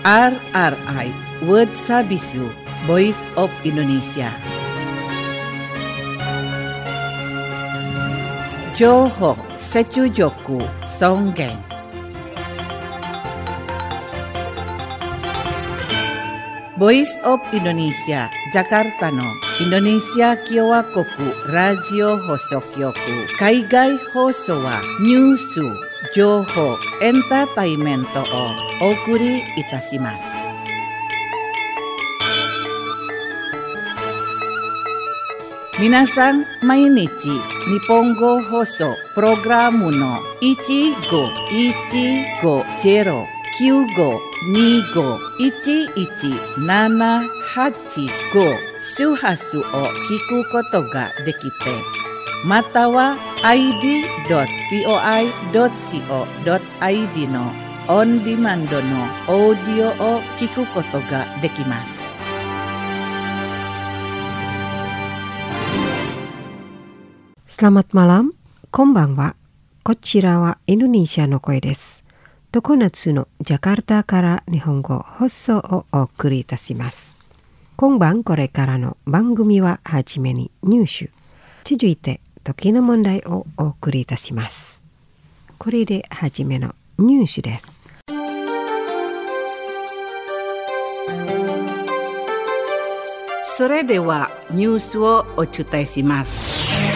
RRI World Sabisu Voice of Indonesia. Johor Secujoku Songgeng. Voice of Indonesia Jakarta no Indonesia Kyowa Koku Radio Hosokyoku Kaigai Hoso wa Nyusu Johor Entertainmento o Okuri Itashimasu. Minasan mainichi Nihongo Hoso Programu no 15-159-11-785 周波数を聞くことができて、または id.voi.co.id のオンディマンドのオーディオを聞くことができます。 Selamat malam, こんばんは。こちらはインドネシアの声です。常夏のジャカルタから日本語放送をお送りいたします。今晩これからの番組ははじめにニュース、続いて時の問題をお送りいたします。これではじめのニュースです。 それではニュースをお伝えします。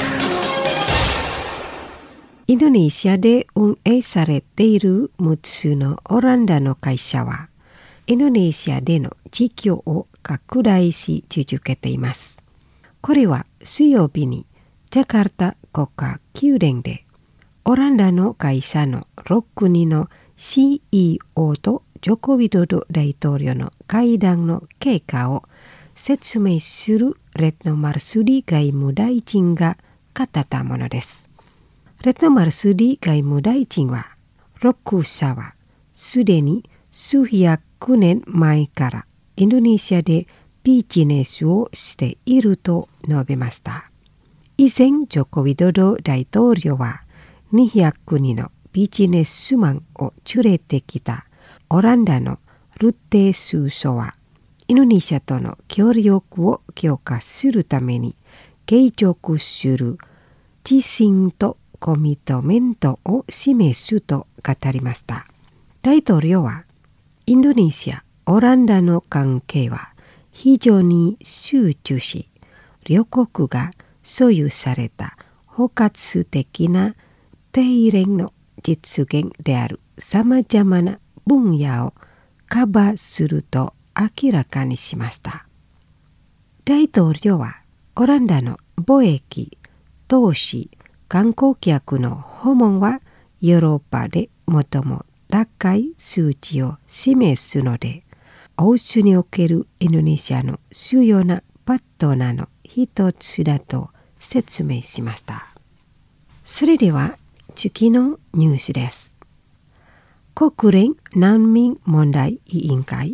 インドネシアで運営されている6つのオランダの会社は、インドネシアでの事業を拡大し続けています。これは水曜日にジャカルタ国家宮殿で、オランダの会社の6人の CEO とジョコビドド大統領の会談の経過を説明するレッドマルスディ外務大臣が語ったものです。レッドマルスディ外務大臣は、6社はすでに数百年前からインドネシアでビジネスをしていると述べました。以前、ジョコビドド大統領は200人のビジネスマンを連れてきたオランダのルッテ首相は、インドネシアとの協力を強化するために継続する自信とコミットメントを示すと語りました。大統領は、インドネシア、オランダの関係は非常に集中し、両国が所有された包括的な定連の実現であるさまざまな分野をカバーすると明らかにしました。大統領は、オランダの貿易、投資、観光客の訪問はヨーロッパで最も高い数値を示すので、欧州におけるインドネシアの主要なパートナーの一つだと説明しました。それでは次のニュースです。国連難民問題委員会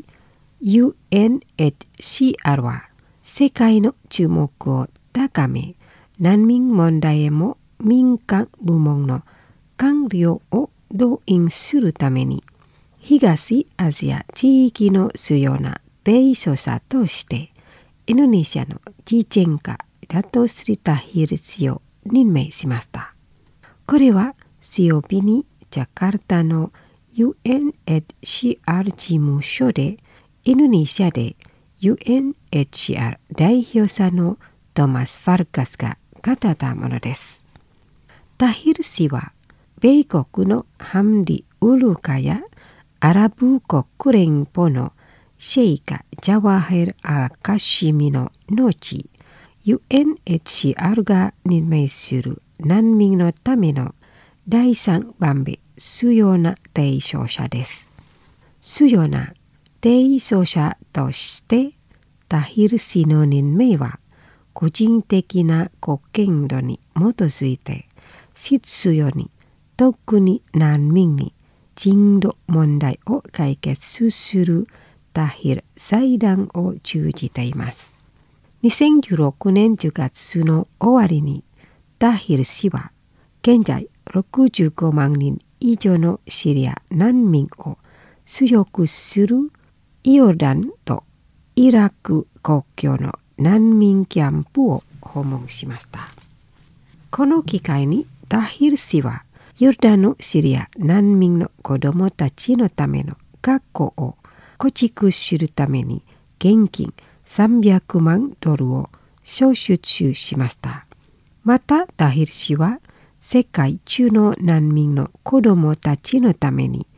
UNHCR は世界の注目を高め、難民問題へも民間部門の官僚を動員するために、東アジア地域の主要な提唱者として、インドネシアの慈善家ダトスリタヒル氏を任命しました。これは水曜日にジャカルタの UNHCR 事務所で、インドネシアで UNHCR 代表者のトマス・ファルカスが語ったものです。タヒル氏は、米国のハムディ・ウルカやアラブ国連邦のシェイカ・ジャワヘル・アル・カシミの後、UNHCR が任命する難民のための第3番目主要な提唱者です。主要な提唱者として、タヒル氏の任命は、個人的な貢献度に基づいて、必要に特に難民に人道問題を解決するタヒル財団を通じています。2016年10月の終わりにタヒル氏は現在65万人以上のシリア難民を出力するイオルダンとイラク国境の難民キャンプを訪問しました。この機会にタヒル氏はヨルダンのシリア難民の子どもたちのための学校を構築するために現金300万ドルを徴収しました。またタヒル氏は世界中の難民の子どもたちのために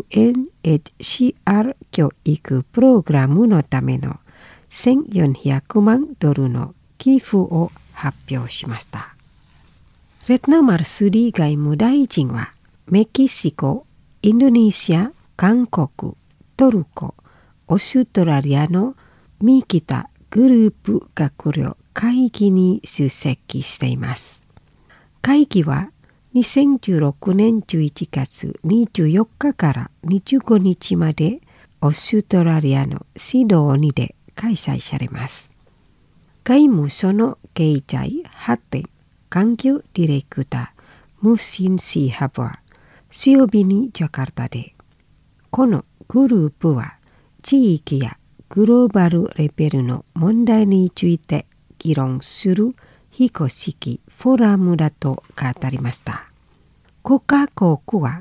UNHCR 教育プログラムのための1400万ドルの寄付を発表しました。レトナ・マルスディ外務大臣はメキシコ、インドネシア、韓国、トルコ、オーストラリアのミキタグループ閣僚会議に出席しています。会議は2016年11月24日から25日までオーストラリアのシドニーで開催されます。外務省の経済発展環境ディレクタームシン・シーハブは水曜日にジャカルタで、このグループは地域やグローバルレベルの問題について議論する非公式フォーラムだと語りました。5カ国は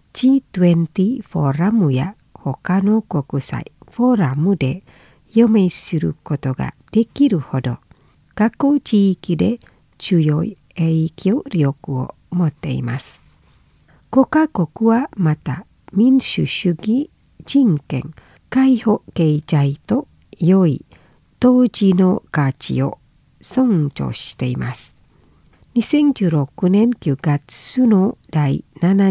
G20 フォーラムや他の国際フォーラムで表明することができるほど各地域で強い影響力を持っています。5カ国はまた民主主義、人権、開放経済と良い当時の価値を尊重しています。2016年9月の第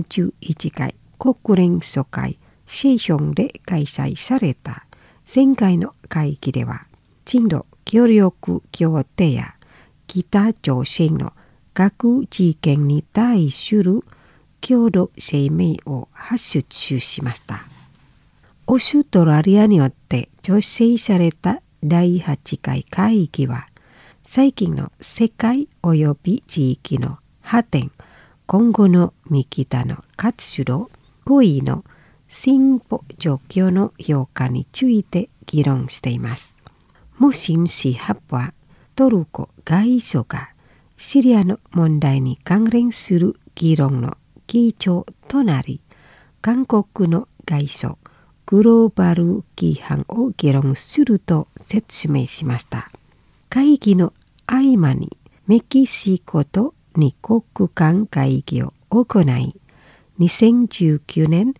71回国連総会セッションで開催された前回の会議では、人道協力協定や北朝鮮の核実験に対する共同声明を発出しました。オーストラリアによって調整された第8回会議は、最近の世界及び地域の発展、今後のミキタの活動、合意の進歩状況の評価について議論しています。ムシン・シハブはトルコ外相がシリアの問題に関連する議論の議長となり、韓国の外相グローバル規範を議論すると説明しました。会議の合間にメキシコと二国間会議を行い、2019年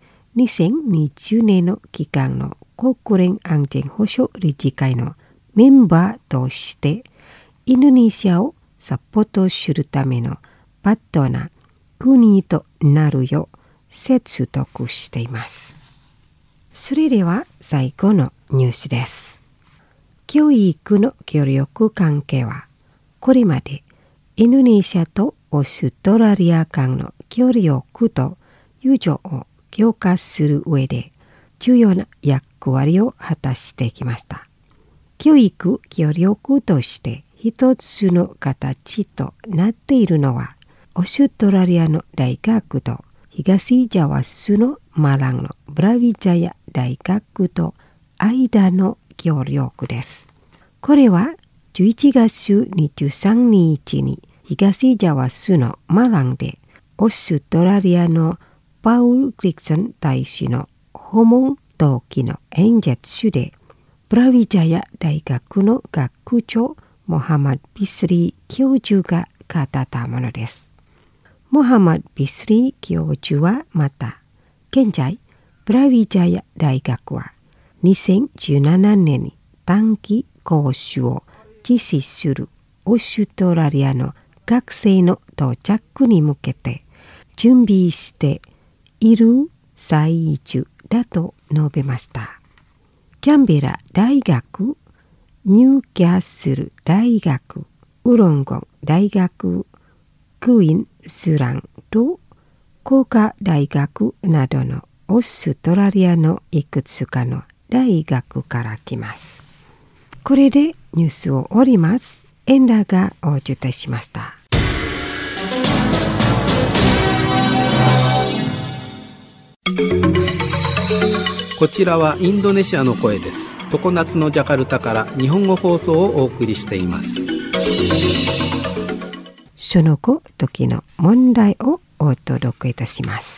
2020年の期間の国連安全保障理事会のメンバーとしてインドネシアをサポートするためのパートナー国となるよう説得しています。それでは最後のニュースです。教育の協力関係はこれまでインドネシアとオーストラリア間の協力と友情を強化する上で重要な役割を果たしてきました。教育協力として一つの形となっているのは、オーストラリアの大学と東ジャワ州のマランのブラビジャヤ大学と間の協力です。これは11月23日に東ジャワ州のマランでオーストラリアのパウル・クリクソン大使の訪問登記の演説で、ブラビジャヤ大学の学長モハマド・ビスリー教授が語ったものです。モハマド・ビスリー教授はまた、現在ブラビジャヤ大学は2017年に短期講習を実施するオーストラリアの学生の到着に向けて準備している最中だと述べました。キャンベラ大学、ニューキャッスル大学、ウロンゴン大学、クイーンスランと工科大学などのオーストラリアのいくつかの大学から来ます。これでニュースを終わります。エンダーがお伝えしました。 こちらはインドネシアの声です。常夏のジャカルタから日本語放送をお送りしています。 その後、時の問題をお届けいたします。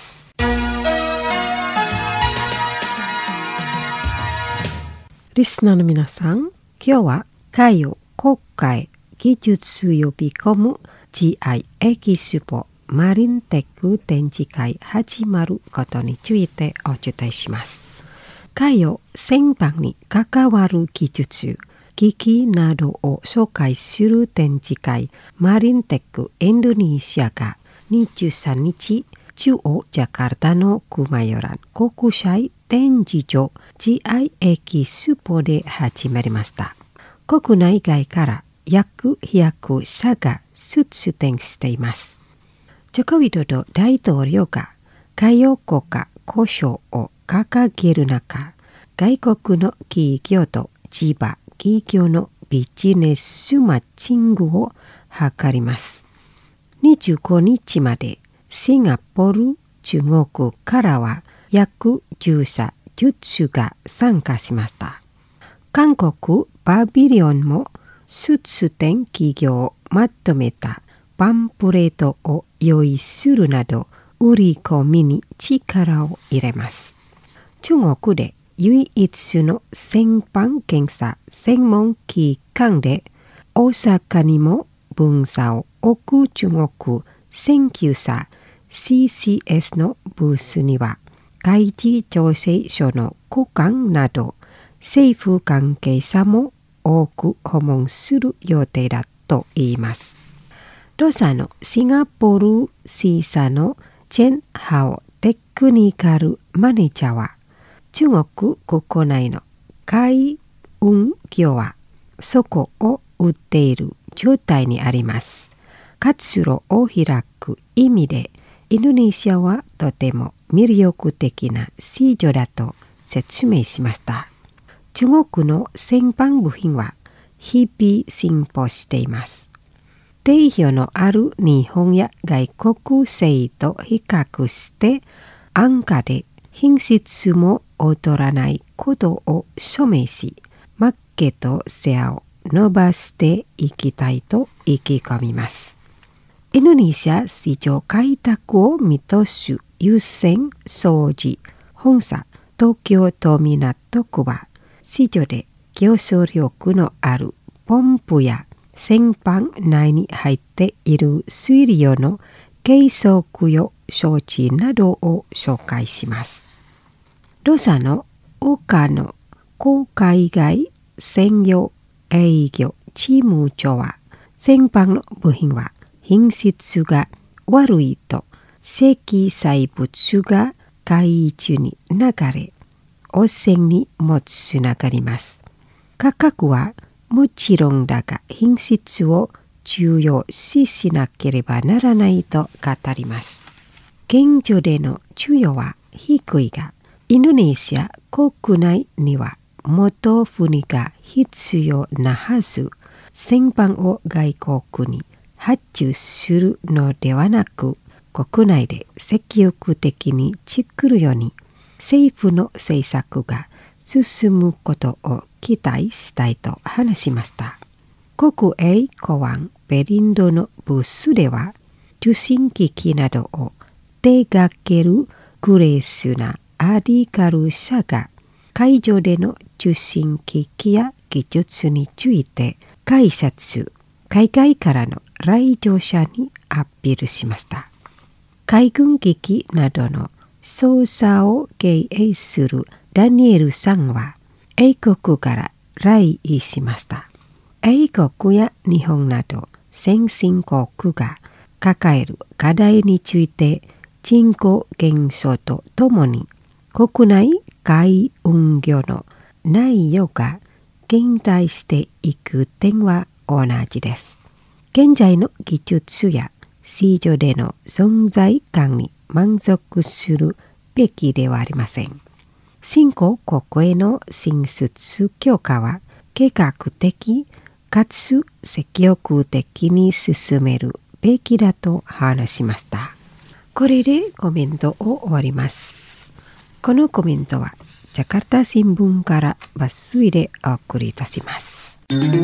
リスナーの皆さん、今日は海洋国会技術予備コム GI エキスポマリンテック展示会始まることについてお伝えします。海洋全般に関わる技術、機器などを紹介する展示会マリンテックインドネシアが23日、中央ジャカルタのクマヨラン国際展示場 GI エキスポで始まりました。国内外から約100社が出展しています。ジョコウィドド大統領が海洋国家交渉を掲げる中、外国の企業と地場企業のビジネスマッチングを図ります。25日までシンガポール、中国からは約10社10社が参加しました。韓国パビリオンも出展企業をまとめたパンプレートを用意するなど売り込みに力を入れます。中国で唯一の船舶検査専門機関で大阪にも分社を置く中国研究者 CCS のブースには海事調整所の高官など政府関係者も多く訪問する予定だと言います。同社のシンガポール支社のチェン・ハオテクニカルマネージャーは、中国国内の海運業は底を打っている状態にあります。活路を開く意味で、インドネシアはとても魅力的な市場だと説明しました。中国の船舶部品は日々進歩しています。定評のある日本や外国製と比較して安価で品質も劣らないことを証明し、マーケットシェアを伸ばしていきたいと意気込みます。インドネシア市場開拓を見通す優先商事本社東京都港区は、市場で競争力のあるポンプや船舶内に入っている水量の計測用装置などを紹介します。同社の岡野公海外専業営業チーム長は、船舶の部品は品質が悪いと積載物が海中に流れ、汚染にもつながります。価格はもちろんだが品質を重要視しなければならないと語ります。現状での需要は低いが、インドネシア国内には元船が必要なはず、船舶を外国に発注するのではなく、国内で積極的に作るように政府の政策が進むことを期待したいと話しました。国営港湾ベリンドのブースでは、受信機器などを手掛けるグレースなアディカル社が、会場での受信機器や技術について海外からの来場者にアピールしました。海軍機器などの操作を経営するダニエルさんは、英国から来日しました。英国や日本など先進国が抱える課題について、人口減少とともに国内海運業の内容が減退していく点は同じです。現在の技術や市場での存在感に満足するべきではありません。新興国への進出強化は計画的かつ積極的に進めるべきだと話しました。これでコメントを終わります。このコメントはジャカルタ新聞から抜粋でお送りいたします。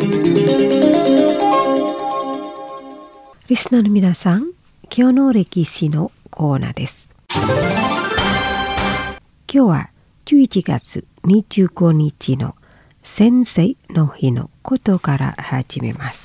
リスナーの皆さん、今日の歴史のコーナーです。今日は11月25日の先生の日のことから始めます。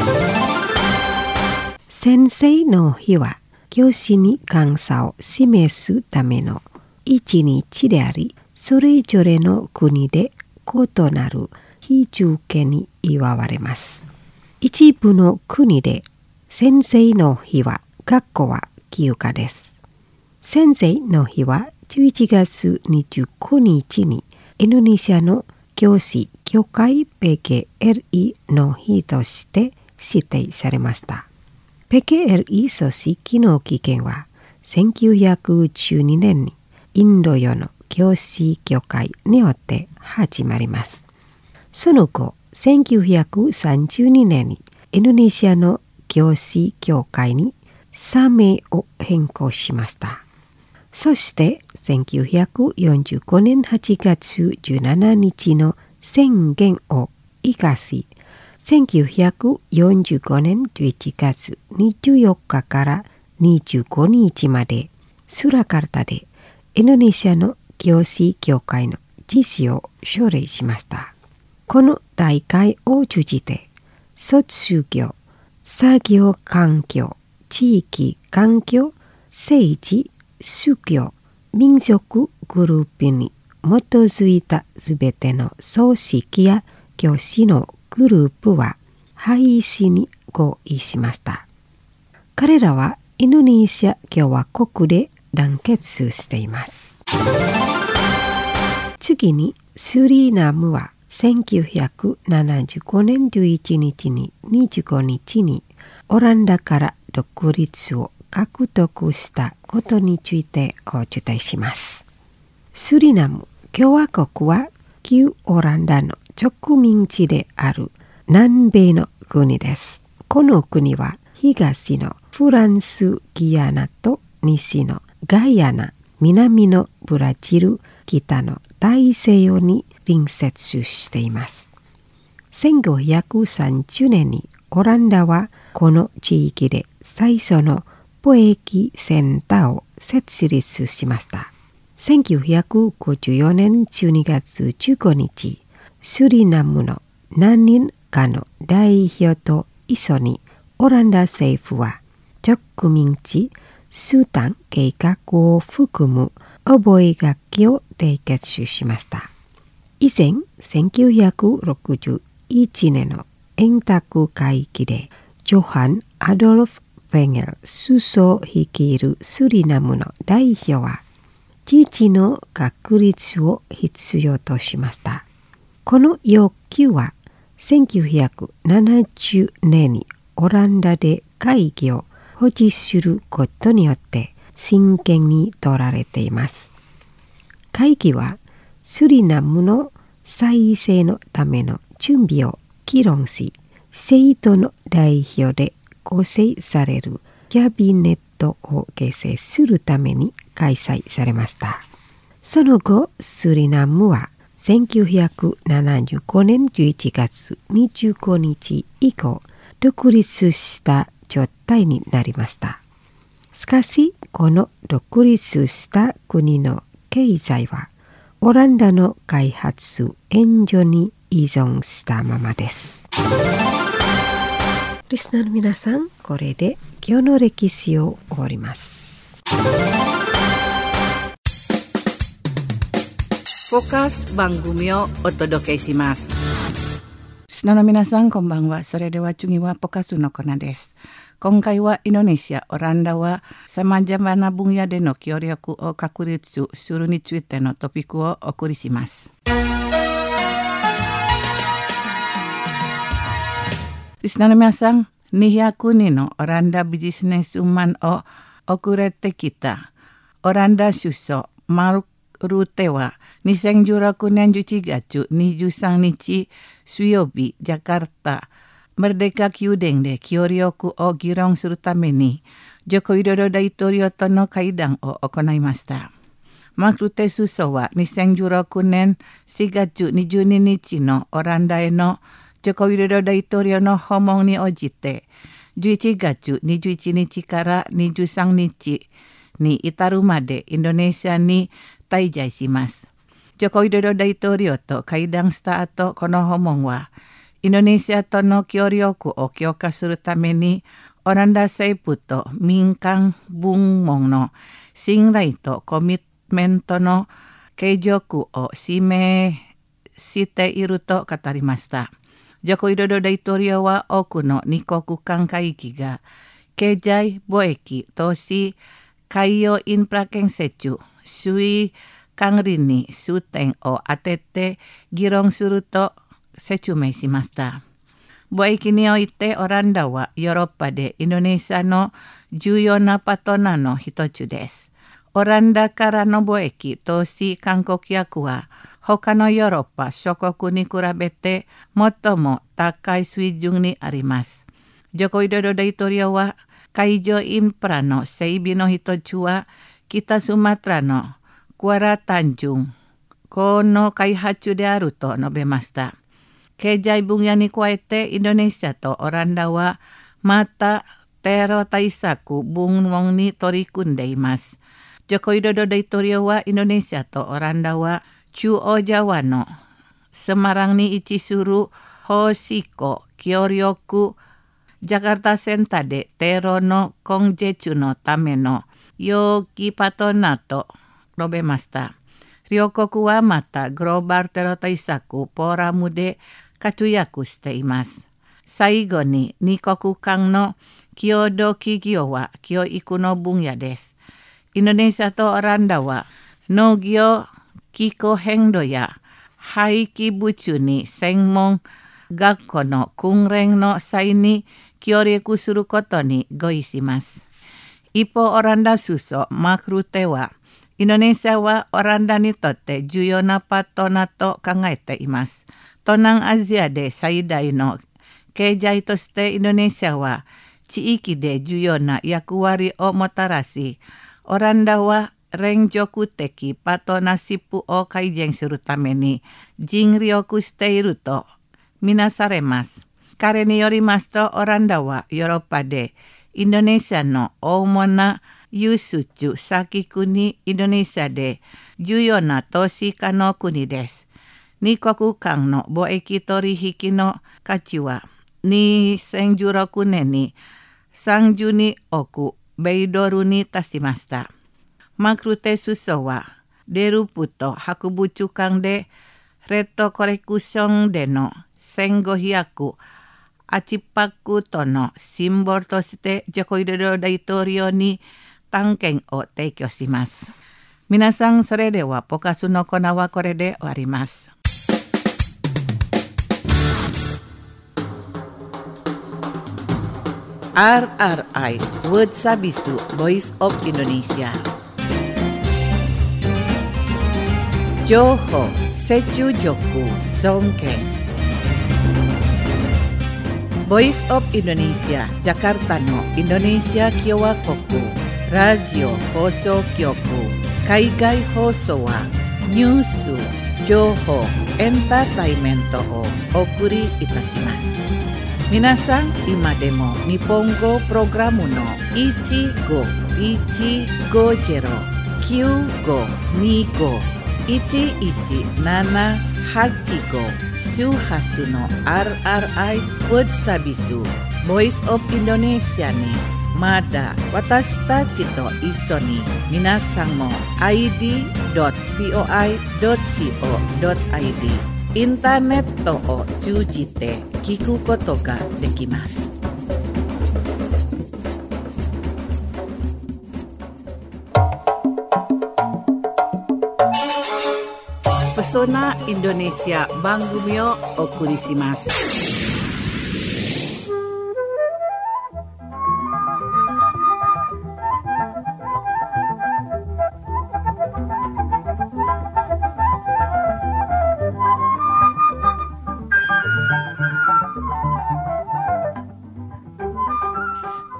先生の日は教師に感謝を示すための一日であり、それぞれの国で異なる日付に祝われます。一部の国で先生の日は学校は休暇です。先生の日は11月29日にインドネシアの教師協会 PKRI の日として指定されました。PKRI 組織の起源は1912年にインド洋の教師協会によって始まります。その後、1932年にインドネシアの教師協会に社名を変更しました。そして1945年8月17日の宣言を生かし、1945年11月24日から25日までスラカルタでインドネシアの教師協会の実施を奨励しました。この大会を通じて卒業、作業環境、地域環境、政治、宗教、民族グループに基づいたすべての組織や教師のグループは廃止に合意しました。彼らはインドネシア共和国で団結しています。次にスリナムは1975年11日に25日にオランダから独立を獲得したことについてお伝えします。スリナム共和国は旧オランダの植民地である南米の国です。この国は東のフランス・ギアナと西のガイアナ、南のブラジル、北の大西洋に隣接しています。1530年にオランダはこの地域で最初の貿易センターを設立しました。1954年12月15日、スリナムの何人かの代表と一緒にオランダ政府は植民地スタン計画を含む覚書を締結しました。以前、1961年の円卓会議でジョハン・アドルフ・フェンゲル首相率いるスリナムの代表は自治の確立を必要としました。この要求は1970年にオランダで会議を保持することによって真剣に取られています。会議はスリナムの再生のための準備を議論し、政党の代表で構成されるキャビネットを形成するために開催されました。その後、スリナムは1975年11月25日以降、独立した状態になりました。しかし、この独立した国の経済は、オランダの開発援助に依存したままです。リスナーの皆さん、これで今日の歴史を終わります。 フォーカス番組をお届けします。 リスナーの皆さん、こんばんは。それでは次はポカスのコーナーです。今回はインドネシア、オランダは様々な分野での協力を確立するについてのトピックをお送りします。リスナーの皆さん、200人のオランダビジネスマンを送れてきたオランダ首相マルク・ルーテは2016年11月23日水曜日、ジャカルタメルデカ宮殿で協力を議論するためにジョコ・ウィドド大統領との会談を行いました。 マクルテスソは2016年4月22日のオランダへのジョコウィドド大統領の訪問に応じて、11月21日から23日に至るまでインドネシアに滞在します。ジョコウィドド大統領と会談した後、この訪問はインドネシアとの協力を強化するために、オランダ政府と民間部門の信頼とコミットメントの継続を示していると語りました。ジョコウィドド大統領は多くの二国間海域が経済、貿易、投資、海洋インフラ建設、水管理に焦点を当てて議論すると説明しました。貿易においてオランダはヨーロッパでインドネシアの重要なパートナーの一つです。オランダからの貿易、投資、観光客は他のヨーロッパ諸国に比べて最も高い水準にあります。ジョコウィドド大統領は海上インフラの整備の一つは北スマトラのクアラタンジュン港の開発であると述べました。経済分野に加えてインドネシアとオランダはまたテロ対策部門に取り組んでいます。ジョコウィドド大統領はインドネシアとオランダは中央ジャワのセマランに位置するホシコ協力ジャカルタセンターでテロの根絶のための良きパートナーと述べました。両国はまたグローバルテロ対策フォーラムで活躍しています。最後に二国間の共同企業は教育の分野です。インドネシアとオランダは農業、気候変動や廃棄物に専門学校の訓練の際に協力することに合意します。一方、オランダ首相マクルテはインドネシアはオランダにとって重要なパートナーと考えています。東南アジアで最大の経済としてインドネシアは地域で重要な役割をもたらし、オランダは連続的パートナーシップを改善するために尽力しているとみなされます。彼によりますと、オランダはヨーロッパでインドネシアの主な輸出先国、インドネシアで重要な投資家の国です。二国間の貿易取引の価値は2016年に32億米ドルに達しました。マクルテ首相はデルプト博物館でレッドコレクションでの1500アーチパックとのシンボルとしてジョコウィドド大統領に単券を提供します。皆さん、それではポカスのコーナーはこれで終わります。 RRI Word Sabisu Voice of Indonesia 情報、接続、尊敬 Voice of Indonesia ジャカルタのインドネシア共和国ラジオ放送局海外放送はニュース、情報、エンターテイメントをお送りいたします。皆さん、今でも日本語プログラムの1515-9525-1175周波数の RRI Word Sabisu Voice of Indonesia にまだ私たちと一緒に皆さんも id.voi.co.id インターネットを通じて聞くことができます。Pesona Indonesia 番組をお送りします。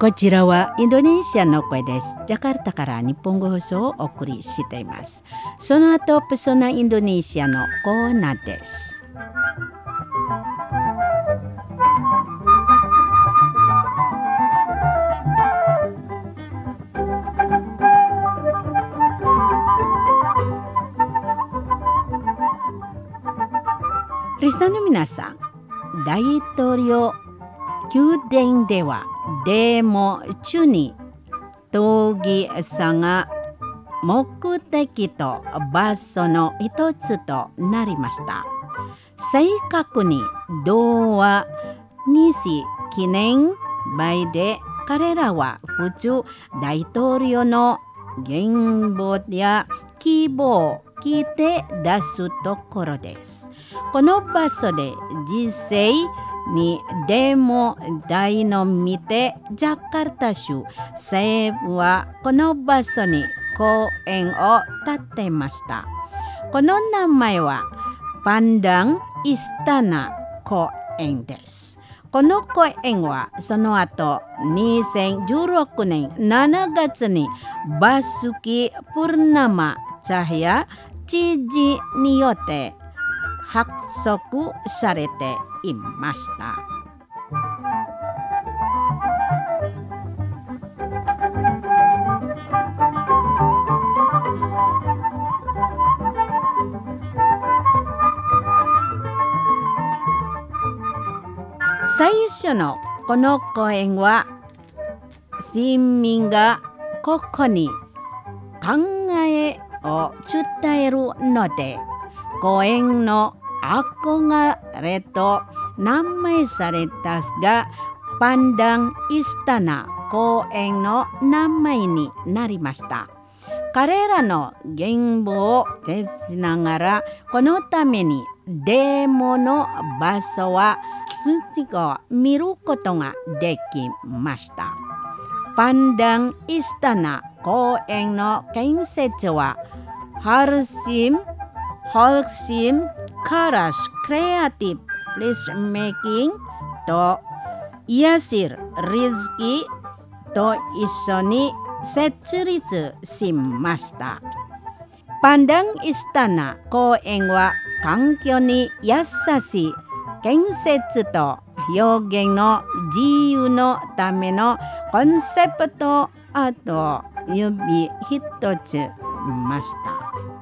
こちらはインドネシアの声です。ジャカルタから日本語放送をお送りしています。その後、ペソナインドネシアのコーナーです。リスナーの皆さん、大統領宮殿ではデモ中に討議者が目的と場所の一つとなりました。正確に同和日記念日で彼らは普通大統領の願望や希望を聞いて出すところです。この場所で実際にデモ台の見てジャカルタ州政府はこの場所に公園を建てました。この名前はパンダンイスタナ公園です。この公園はその後2016年7月にバスキプルナマチャヒヤ知事によって発足されていました。最初のこの公園は市民がここに考えを伝えるので公園の憧れと名前されたがパンダンイスタナ公園の名前になりました。彼らの願望を徹しながらこのためにデモの場所は通知を見ることができました。パンダンイスタナ公園の建設はハルシムカラシクリエイティブプレスメイキングとヤシルリズキと一緒に設立しました。パンダンイスタナ公園は環境に優しい建設と表現の自由のためのコンセプトアートを指一つました。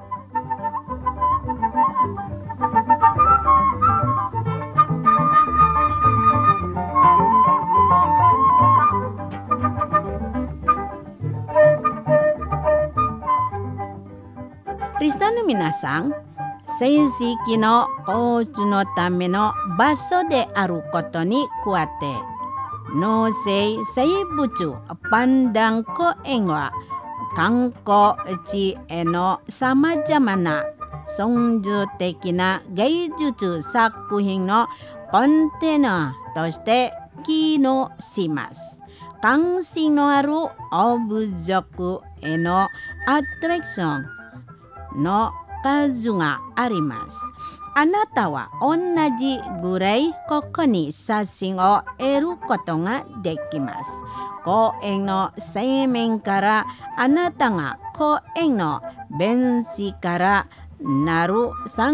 リスナーの皆さん、正式の交通のための場所であることに加えて、農政生物パンダン公園は観光地へのさまざまな存在的な芸術作品のコンテナとして機能します。関心のあるオブジェクへのアトラクションの数があります。あなたは同じぐらいここに写真を得ることができます。公園の正面からあなたが公園のベンチからなる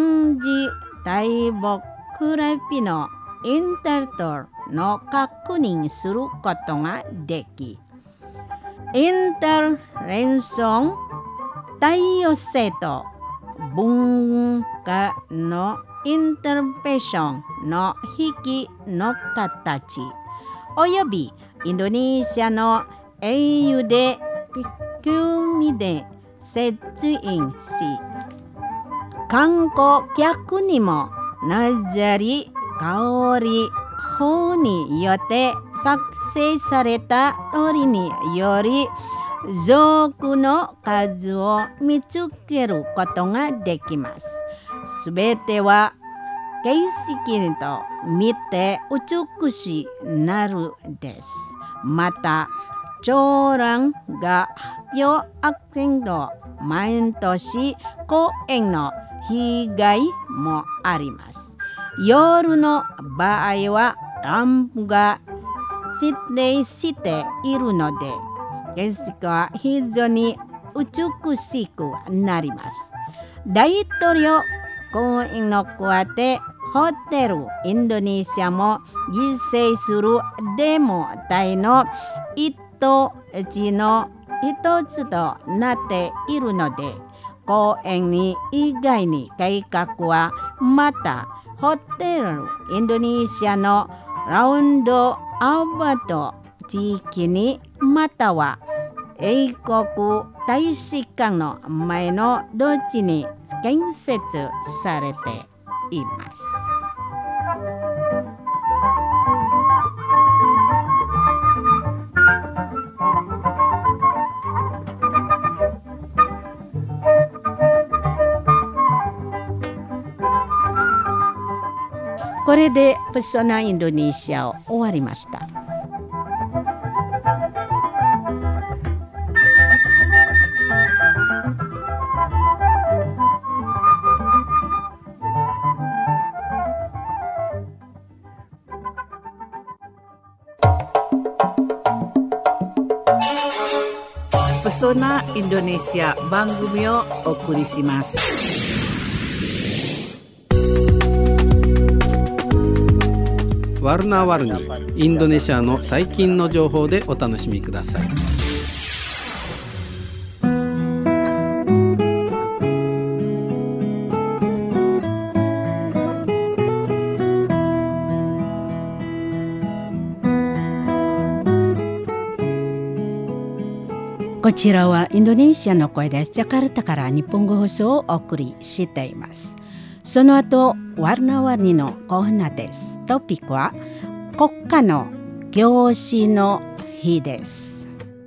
3次大木クラピのインタートルの確認することができ、インターレンション太陽性と文化のインターペッションの引きの形およびインドネシアの英雄で興味で接引し、観光客にもなじり香り法によって作成された鳥により族の数を見つけることができます。すべては景色と見て美しいなるです。また、長蘭が発表アクセント毎年公園の被害もあります。夜の場合はランプが設定しているので、景色は非常に美しくなります。大統領公園の加えてホテルインドネシアも犠牲するデモ隊の一つとなっているので、公園に以外に計画はまたホテルインドネシアのラウンドアバート地域にまたは英国大使館の前の土地に建設されています。これでペソナインドネシアを終わりました。 ペソナインドネシア番組をお送りします。 ワルナワルニ、インドネシアの最近の情報でお楽しみください。 こちらはインドネシアの声です。ジャカルタから日本語放送をお送りしています。その後、ワルナワルニのコーナーです。トピックは国家の教師の日です。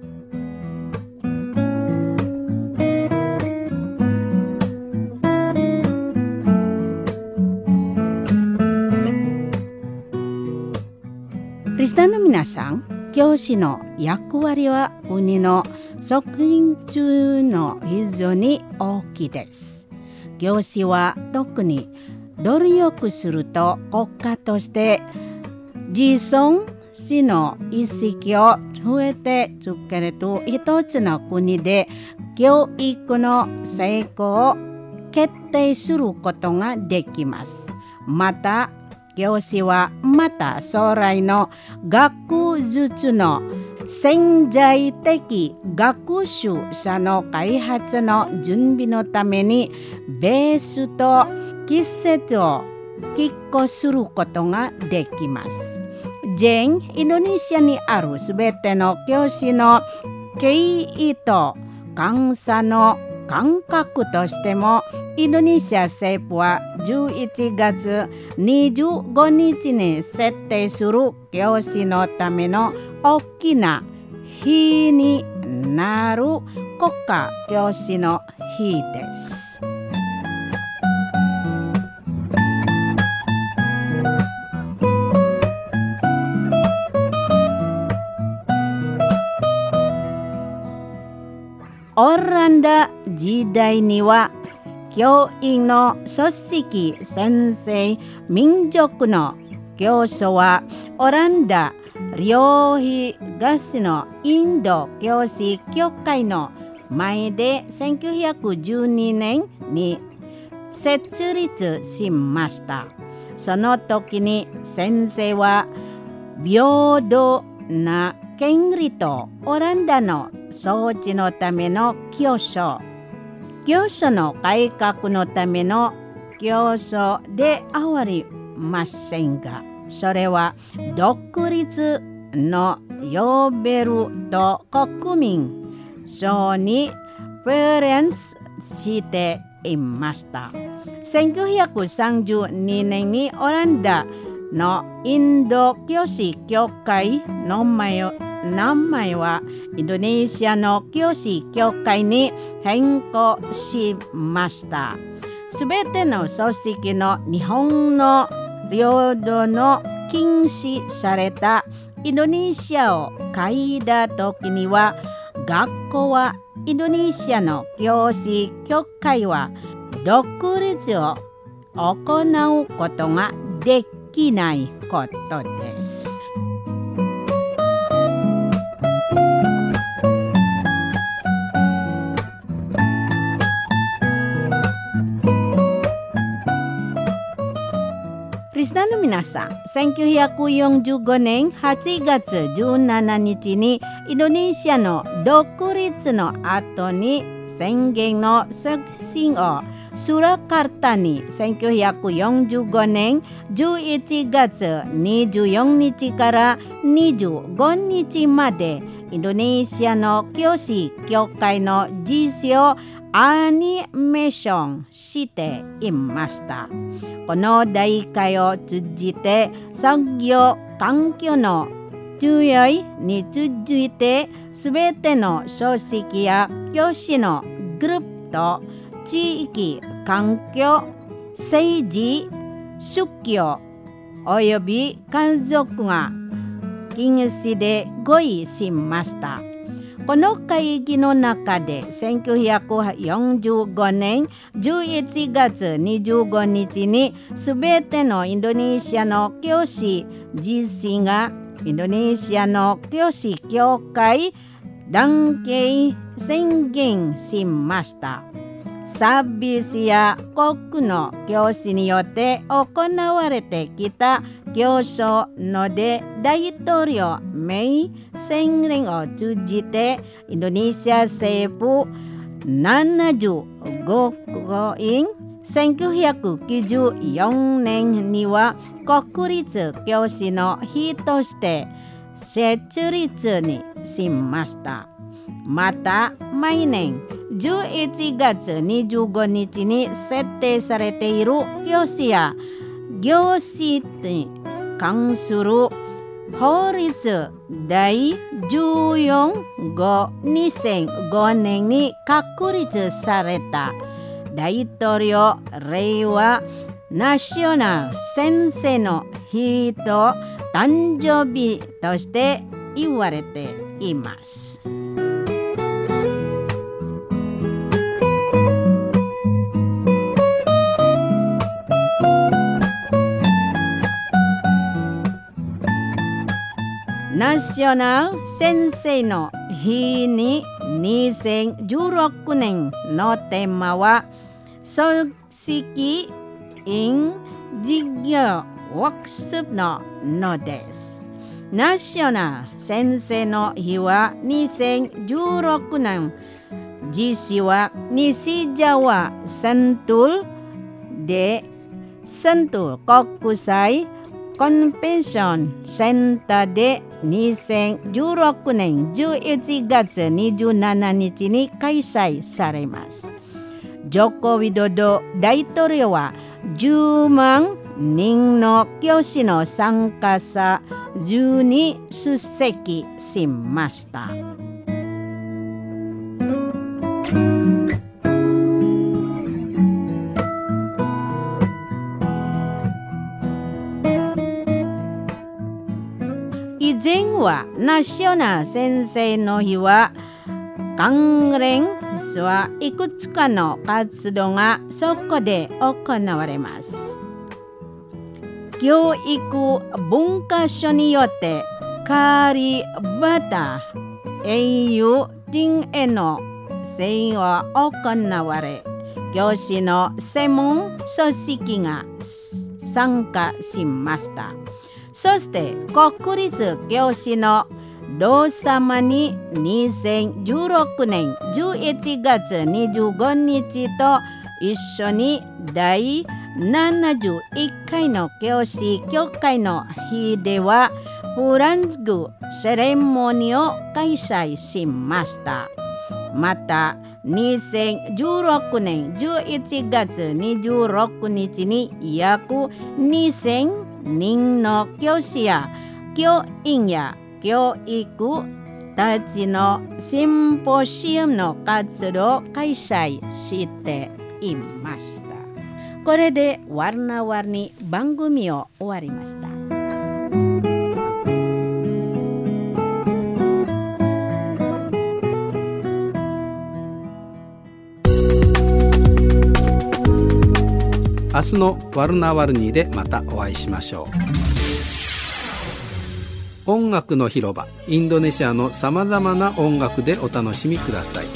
リスナーの皆さん、教師の役割は国の側近中の非常に大きいです。教師は特に努力すると国家として自尊心の意識を増えてつけると一つの国で教育の成功を決定することができます。また教師はまた将来の学術の潜在的学習者の開発の準備のためにベースと季節を拮抗することができます。全インドネシアにあるすべての教師の経緯と監査の感覚としてもインドネシア政府は11月25日に設定する教師のための大きな日になる国家教師の日です。オランダ時代には教員の組織先生民族の教祖はオランダ両東のインド教師協会の前で1912年に設立しました。その時に先生は平等な権利とオランダの統治のための教書の改革のための教書であわりませんが、それは独立の呼べると国民省にフェレンスしていました。1932年にオランダのインド教師協会の名前はインドネシアの教師協会に変更しました。すべての組織の日本の領土の禁止されたインドネシアを変えた時には、学校はインドネシアの教師協会は独立を行うことができないことです。 リスナーの皆さん、1945年8月17日にインドネシアの独立の後に宣言の促進をスラカルタに1945年11月24日から25日までインドネシアの教師協会の実施をアニメーションしていました。この大会を通じて産業環境の注意についてすべての組織や教師のグループと地域環境、政治、宗教および家族が禁止で合意しました。この会議の中で1945年11月25日にすべてのインドネシアの教師自身がインドネシアの教師協会団結宣言しました。サービスや国の教師によって行われてきた競争ので大統領名宣言を通じてインドネシア政府75校員1994年には国立教師の日として設立にしました。また毎年11月25日に設定されている教師や教師に関する法律第14号2005年に確立された大統領令和ナショナル先生の日と誕生日として言われています。ナショナル先生の日に2016年のテーマは組織員事業ワークショップのです。ナショナル先生の日は2016年実施は西ジャワセントルでセントル国際コンベンションセンターで2016年11月27日に開催されます。ジョコ・ウィドド大統領は10万人の教師の参加者中に出席しました。以前はナショナル先生の日は関連はいくつかの活動がそこで行われます。教育文化省によってカリバタ英雄人への支援を行われ、教師の専門組織が参加しました。そして国立教師の同様に2016年11月25日と一緒に第71回の教師協会の日ではフランス語セレモニーを開催しました。また2016年11月26日に約2000人の教師や教員や教育たちのシンポシウムの活動を開催していました。これでワルナワルに番組を終わりました。 明日のワルナワルニーでまたお会いしましょう。音楽の広場、インドネシアのさまざまな音楽でお楽しみください。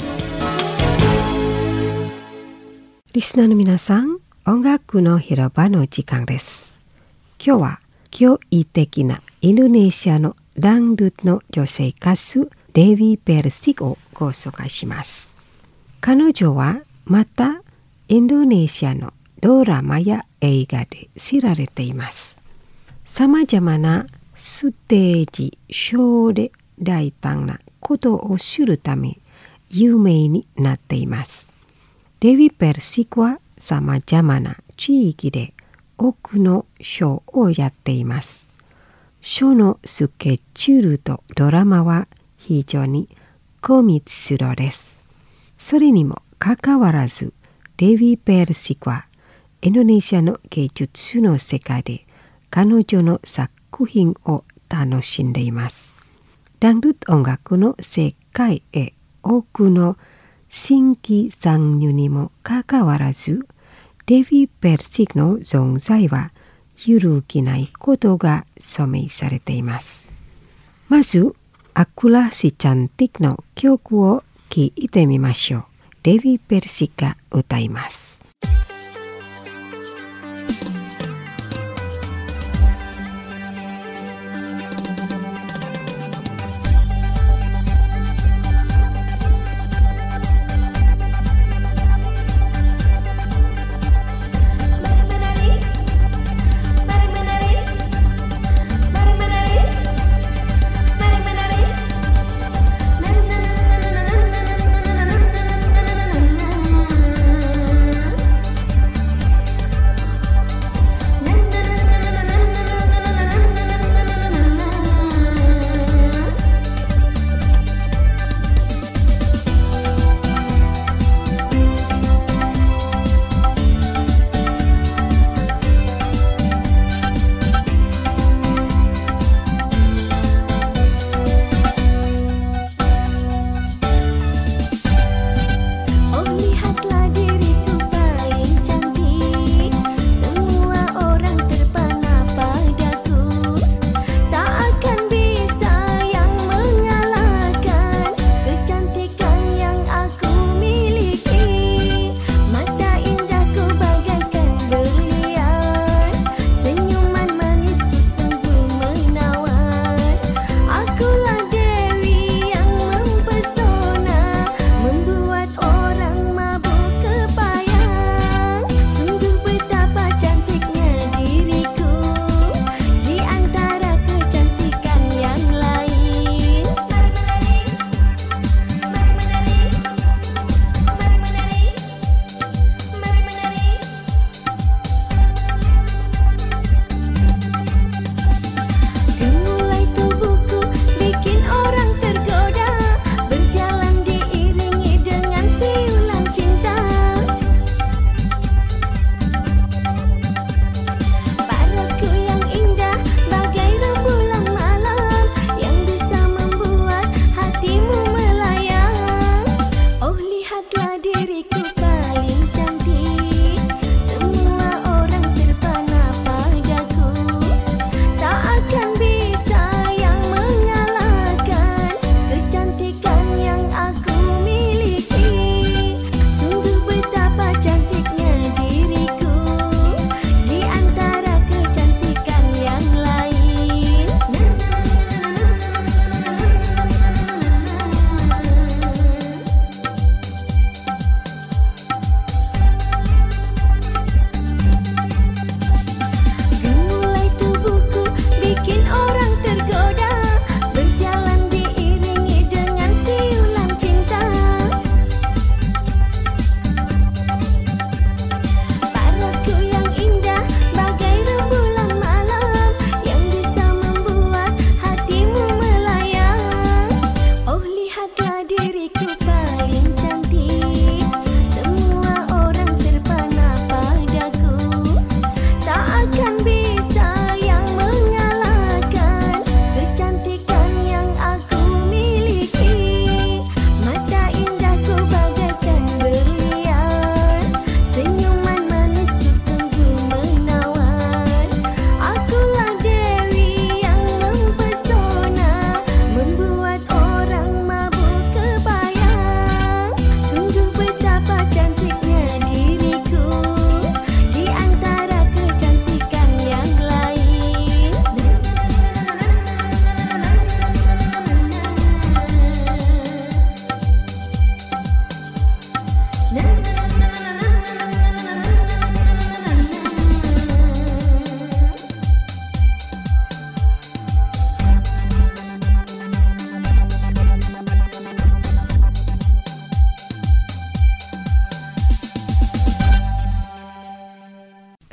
リスナーの皆さん、音楽の広場の時間です。 今日は驚異的なインドネシアのダンルの女性歌手デヴィ・ペルシクをご紹介します。彼女はまたインドネシアのドラマや映画で知られています。さまざまなステージショーで大胆なことを知るため有名になっています。デヴィ・ペルシクはさまざまな地域で多くのショーをやっています。ショーのスケジュールとドラマは非常に過密です。それにもかかわらず、デヴィ・ペルシクはインドネシアの芸術の世界で彼女の作品を楽しんでいます。ダンル音楽の世界へ多くの新規参入にもかかわらず、デヴィ・ペルシクの存在は揺るぎないことが証明されています。まず、Aku lah si cantikの曲を聴いてみましょう。デヴィ・ペルシクが歌います。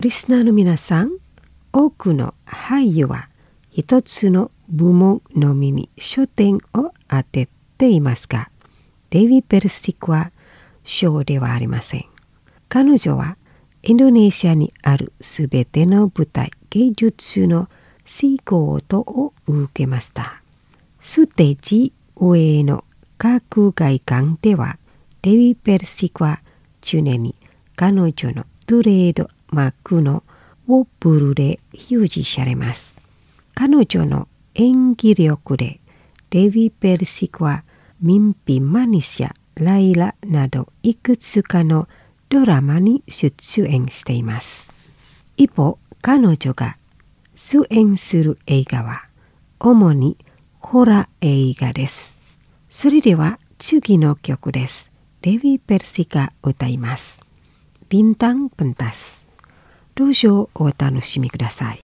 リスナーの皆さん、多くの俳優は一つの部門のみに焦点を当てていますが、デヴィ・ペルシクはそうではありません。彼女はインドネシアにあるすべての舞台芸術の仕事を受けました。ステージ上の各外観では、デヴィ・ペルシクは常に彼女のトレードマークのウォッブルで表示されます。彼女の演技力でデヴィ・ペルシクはミンピ・マニシャ、ライラなどいくつかのドラマに出演しています。一方、彼女が出演する映画は主にホラー映画です。それでは次の曲です。デヴィ・ペルシクが歌います。Bintang Pentas。どうぞお楽しみください。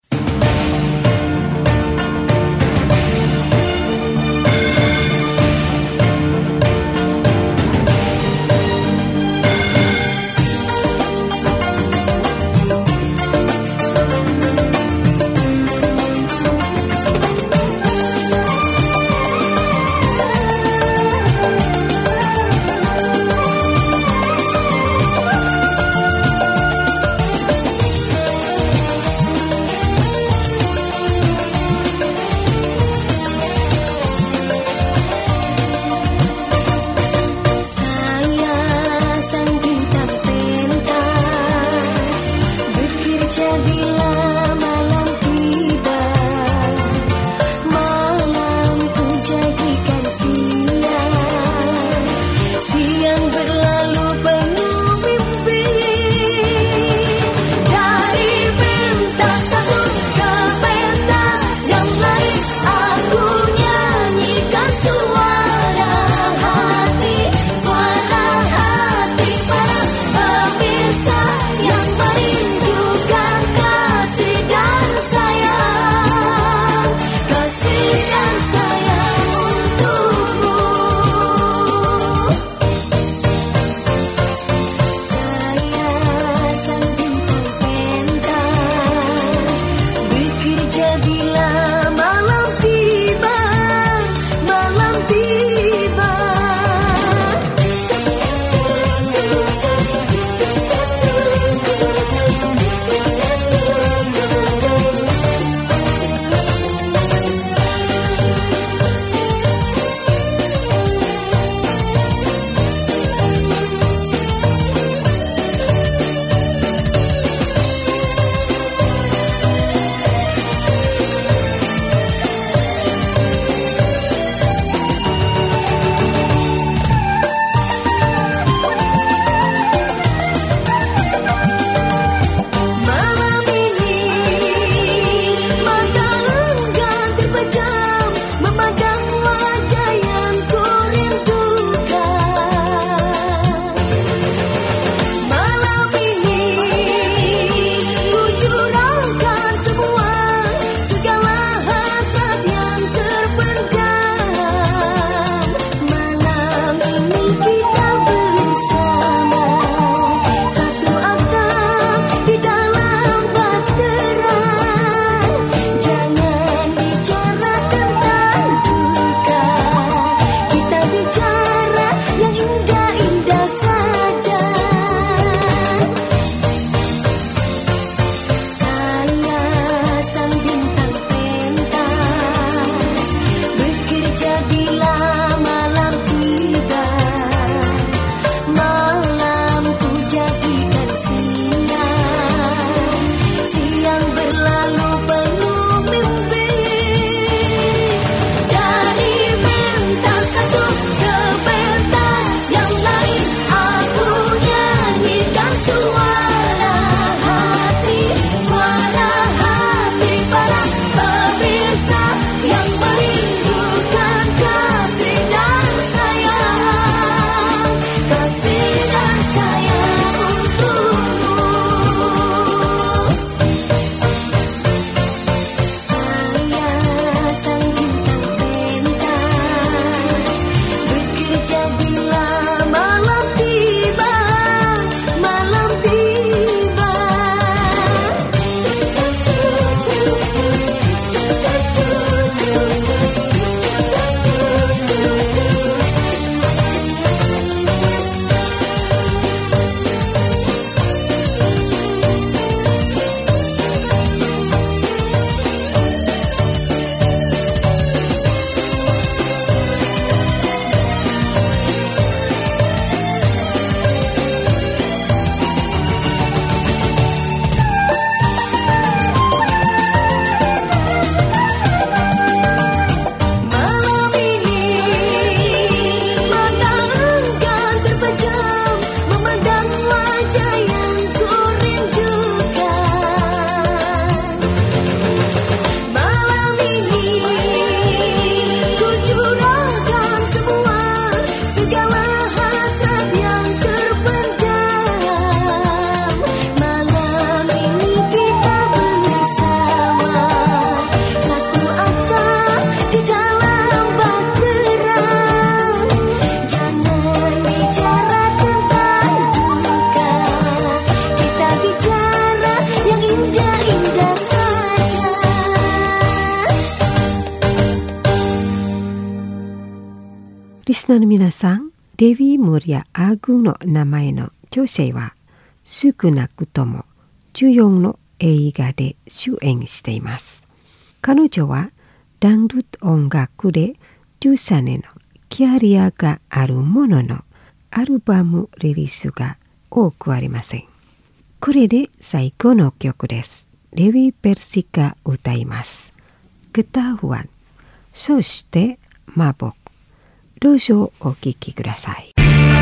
リスナーの皆さん、デヴィ・モリア・アグの名前の女性は少なくとも14の映画で主演しています。彼女はダンルット音楽で13年のキャリアがあるものの、アルバムリリースが多くありません。これで最後の曲です。レヴィ・ペルシが歌います。Ketahuan、そしてMabok。どうぞお聴きください。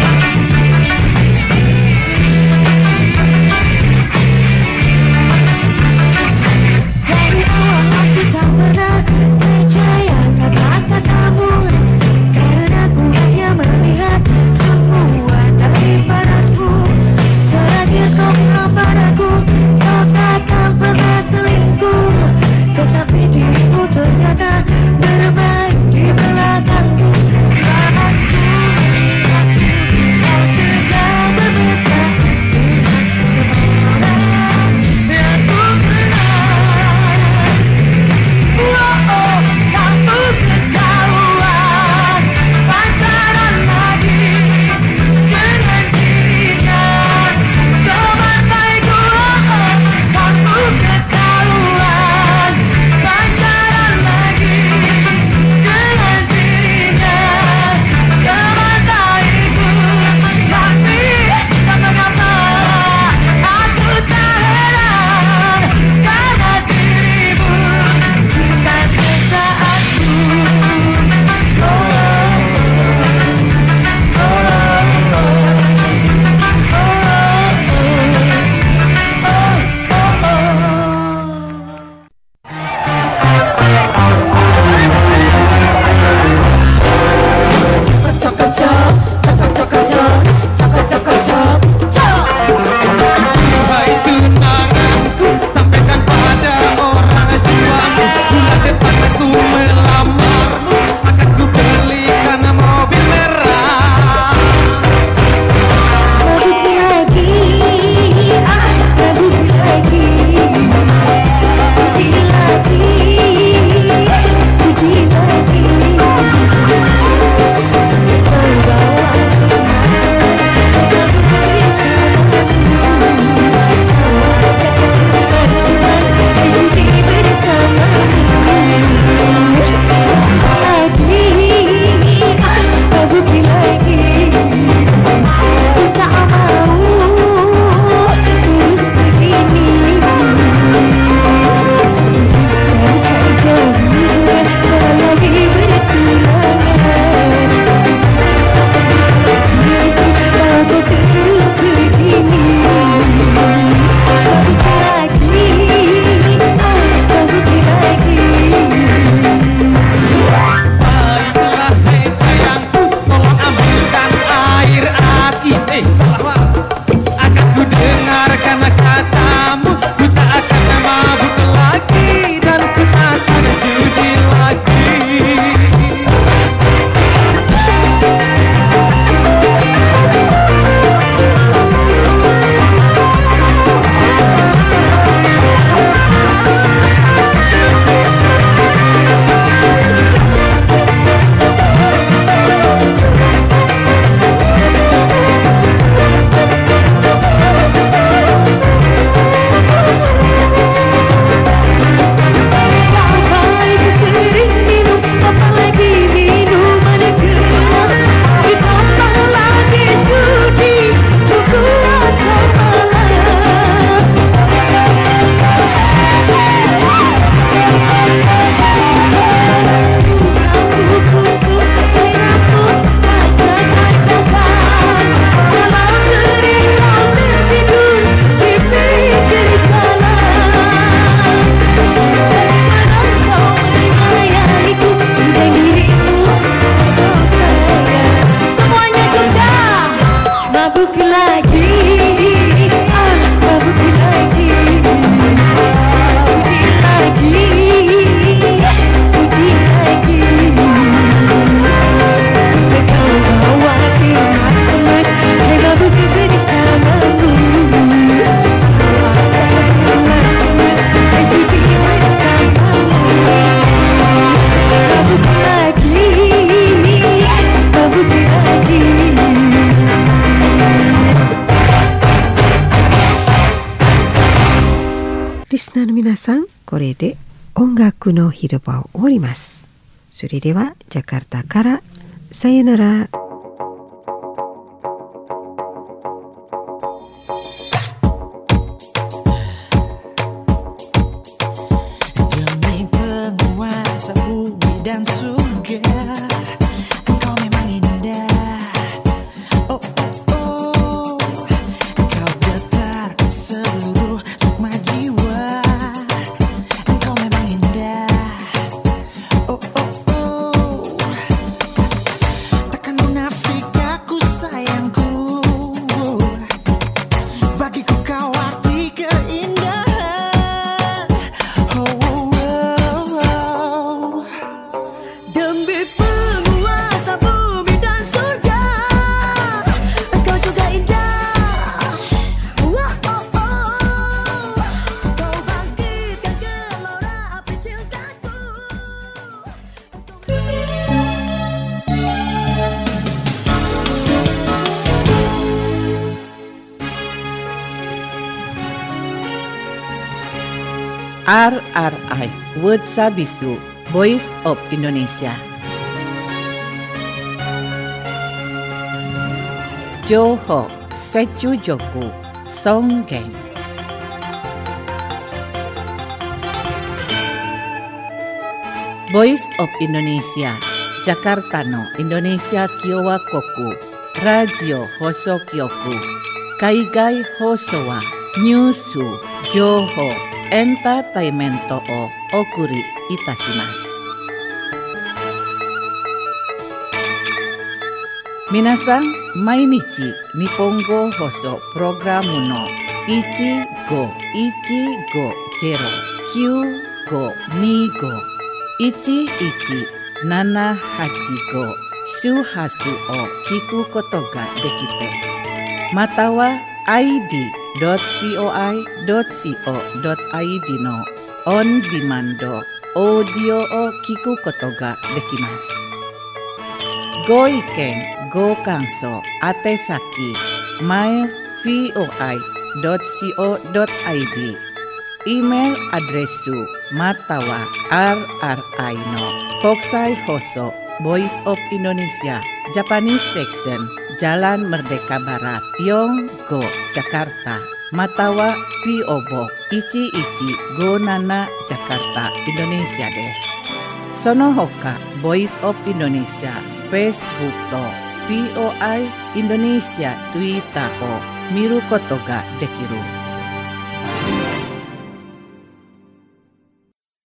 Dari awal aku tak pernah percaya kata-katamu, karena ku hanya melihat semua dari parasmu. Terakhir kau bilang padaku, kau takkan pernah selingkuh, tetapi dirimu ternyata bermain di belakangku. Saat ku リスナーの皆さん、これで音楽の広場を終わります。それではジャカルタからさよなら。 Demi penguasa bumi dan surga, engkau memang indah. Oh, oh, oh. Engkau getarkan seluruh sukma jiwa. Engkau memang indah. Oh, oh, oh. Takkan munafik aku sayangku. Bagiku kau arti keindahan. Oh, oh, oh. Demi penguasa bumi dan surga, engkau juga indah. Oh, oh, oh. Kau bangkitkan gelora api cintaku. RRI Word Sabisu Voice of Indonesia. Johor Secu Joku Songgeng. Voice of Indonesia Jakarta no Indonesia Kiowa Koku Radio Hoso Kyoku Kaigai Hoso wa Nyusu Johor Entertainmento o okuri itashimasu. Minasan, mainichi Nippongo Hoso Programu no 1515-95-11-785 Shuhasu o kiku koto ga dekite. Mata wa id.voi.co.id の on demand オーディオを聞くことができます。ご意見、ご感想、宛先 mail.voi.co.id イメールアドレスまたは RRI の国際放送 Voice of Indonesia Japanese Section Jalan Merdeka Barat Yonggo Jakarta Matawa P.O. Box 1157 Jakarta Indonesia です。その他 Voice of Indonesia Facebook と VOI Indonesia Twitter を見ることができる